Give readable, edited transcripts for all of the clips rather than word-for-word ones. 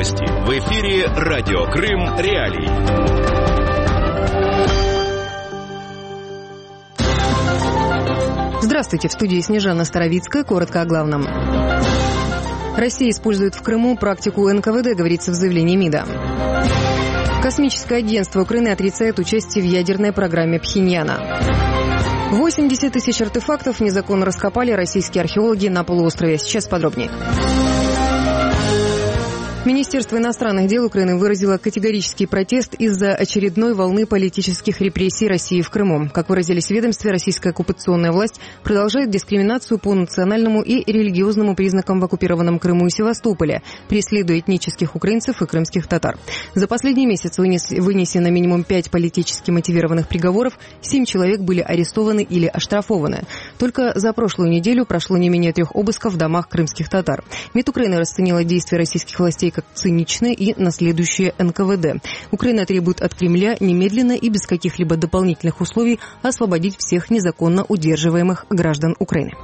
Новости. В эфире Радио Крым Реалии. Здравствуйте, в студии Снежана Старовицкая. Коротко о главном. Россия использует в Крыму практику НКВД, говорится в заявлении МИДа. Космическое агентство Украины отрицает участие в ядерной программе Пхеньяна. 80 тысяч артефактов незаконно раскопали российские археологи на полуострове. Сейчас подробнее. Министерство иностранных дел Украины выразило категорический протест из-за очередной волны политических репрессий России в Крыму. Как выразились в ведомстве, российская оккупационная власть продолжает дискриминацию по национальному и религиозному признакам в оккупированном Крыму и Севастополе, преследуя этнических украинцев и крымских татар. За последний месяц вынесено минимум 5 политически мотивированных приговоров, 7 человек были арестованы или оштрафованы. Только за прошлую неделю прошло не менее 3 обысков в домах крымских татар. МИД Украины расценила действия российских властей как циничное и наследующее НКВД. Украина требует от Кремля немедленно и без каких-либо дополнительных условий освободить всех незаконно удерживаемых граждан Украины.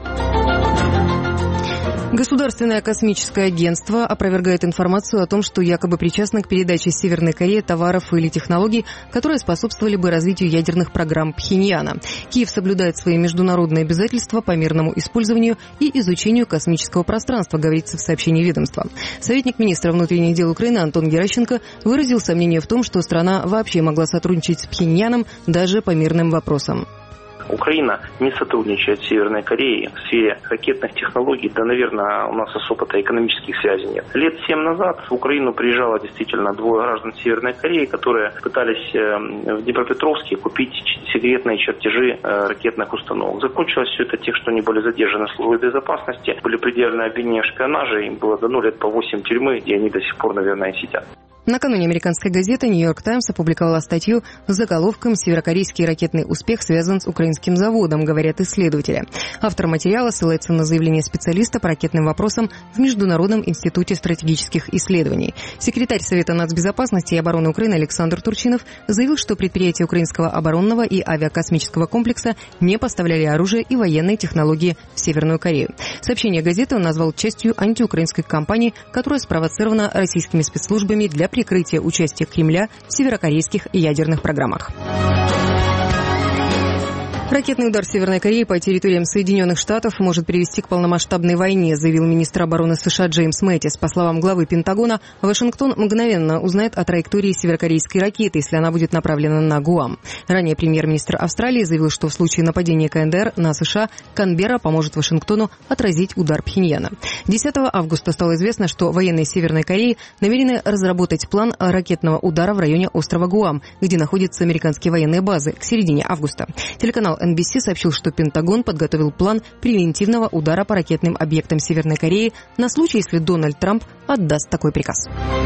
Государственное космическое агентство опровергает информацию о том, что якобы причастно к передаче Северной Корее товаров или технологий, которые способствовали бы развитию ядерных программ Пхеньяна. Киев соблюдает свои международные обязательства по мирному использованию и изучению космического пространства, говорится в сообщении ведомства. Советник министра внутренних дел Украины Антон Геращенко выразил сомнение в том, что страна вообще могла сотрудничать с Пхеньяном даже по мирным вопросам. Украина не сотрудничает с Северной Кореей в сфере ракетных технологий, да, наверное, у нас особо-то экономических связей нет. Лет 7 назад в Украину приезжало действительно 2 граждан Северной Кореи, которые пытались в Днепропетровске купить секретные чертежи ракетных установок. Закончилось все это тем, что они были задержаны службой безопасности, были предъявлены обвинения в шпионаже, им было дано лет по 8 тюрьмы, где они до сих пор, наверное, сидят. Накануне американская газета «Нью-Йорк Таймс» опубликовала статью с заголовком «Северокорейский ракетный успех связан с украинским заводом», говорят исследователи. Автор материала ссылается на заявление специалиста по ракетным вопросам в Международном институте стратегических исследований. Секретарь Совета нацбезопасности и обороны Украины Александр Турчинов заявил, что предприятия украинского оборонного и авиакосмического комплекса не поставляли оружие и военные технологии в Северную Корею. Сообщение газеты он назвал частью антиукраинской кампании, которая спровоцирована российскими спецслужбами для прикрытия участия Кремля в северокорейских ядерных программах. Ракетный удар Северной Кореи по территориям Соединенных Штатов может привести к полномасштабной войне, заявил министр обороны США Джеймс Мэттис. По словам главы Пентагона, Вашингтон мгновенно узнает о траектории северокорейской ракеты, если она будет направлена на Гуам. Ранее премьер-министр Австралии заявил, что в случае нападения КНДР на США Канберра поможет Вашингтону отразить удар Пхеньяна. 10 августа стало известно, что военные Северной Кореи намерены разработать план ракетного удара в районе острова Гуам, где находятся американские военные базы, к середине августа. Телеканал NBC сообщил, что Пентагон подготовил план превентивного удара по ракетным объектам Северной Кореи на случай, если Дональд Трамп отдаст такой приказ.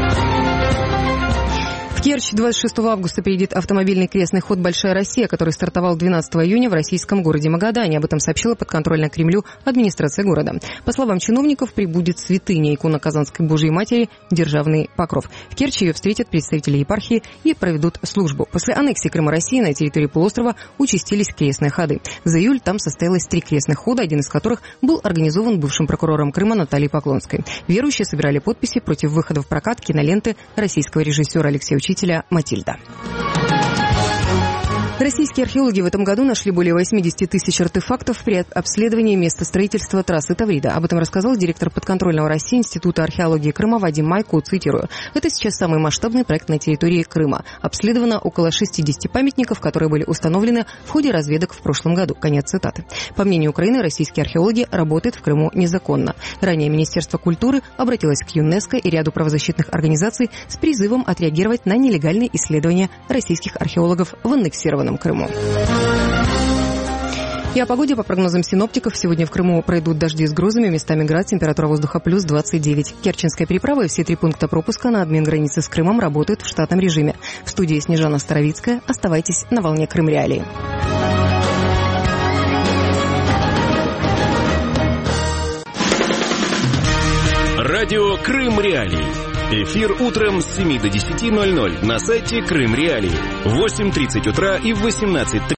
В Керчь 26 августа перейдет автомобильный крестный ход «Большая Россия», который стартовал 12 июня в российском городе Магадане. Об этом сообщила подконтрольная Кремлю администрация города. По словам чиновников, прибудет святыня, икона Казанской Божией Матери, Державный Покров. В Керчи ее встретят представители епархии и проведут службу. После аннексии Крыма России на территории полуострова участились крестные ходы. За июль там состоялось 3 крестных хода, один из которых был организован бывшим прокурором Крыма Натальей Поклонской. Верующие собирали подписи против выхода в прокат киноленты российского режиссера Алексея Учителя «Матильда». Российские археологи в этом году нашли более 80 тысяч артефактов при обследовании места строительства трассы Таврида. Об этом рассказал директор подконтрольного России Института археологии Крыма Вадим Майко, цитирую. «Это сейчас самый масштабный проект на территории Крыма. Обследовано около 60 памятников, которые были установлены в ходе разведок в прошлом году». Конец цитаты. По мнению Украины, российские археологи работают в Крыму незаконно. Ранее Министерство культуры обратилось к ЮНЕСКО и ряду правозащитных организаций с призывом отреагировать на нелегальные исследования российских археологов в аннексированном Крыму. И о погоде по прогнозам синоптиков. Сегодня в Крыму пройдут дожди с грозами, местами град, температура воздуха плюс 29. Керченская переправа и все 3 пункта пропуска на админ границы с Крымом работают в штатном режиме. В студии Снежана Старовицкая. Оставайтесь на волне Крым Реалии. Радио Крым Реалии. Эфир утром с 7 до 10:00 на сайте Крым Реалии. В 8:30 утра и в 18:30.